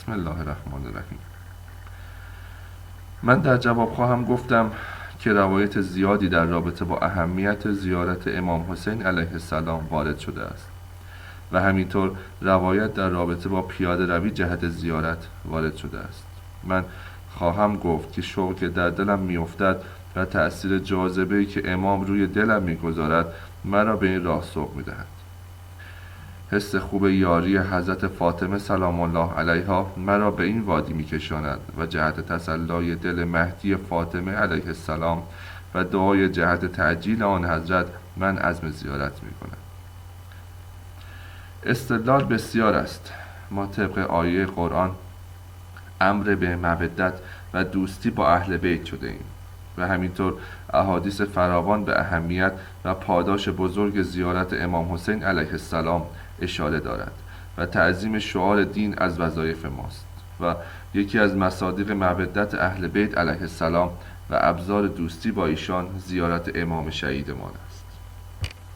بسم الله الرحمن الرحیم. من در جواب خواهم گفتم که روایت زیادی در رابطه با اهمیت زیارت امام حسین علیه السلام وارد شده است و همینطور روایت در رابطه با پیاده روی جهت زیارت وارد شده است. من خواهم گفت که شوقی که در دلم میافتد و تأثیر جاذبه‌ای که امام روی دلم میگذارد مرا به این راه سوق میدهد. حس خوب یاری حضرت فاطمه سلام الله علیها مرا به این وادی میکشاند و جهت تسلای دل مهدی فاطمه علیه السلام و دعای جهت تعجیل آن حضرت من عزم زیارت میکنم. استدلال بسیار است. ما طبق آیه قرآن امر به مودت و دوستی با اهل بیت شده ایم و همینطور احادیث فراوان به اهمیت و پاداش بزرگ زیارت امام حسین علیه السلام اشاره دارد و تعظیم شعار دین از وظایف ماست و یکی از مصادیق مودت اهل بیت علیه السلام و ابزار دوستی با ایشان زیارت امام شهیدمان است.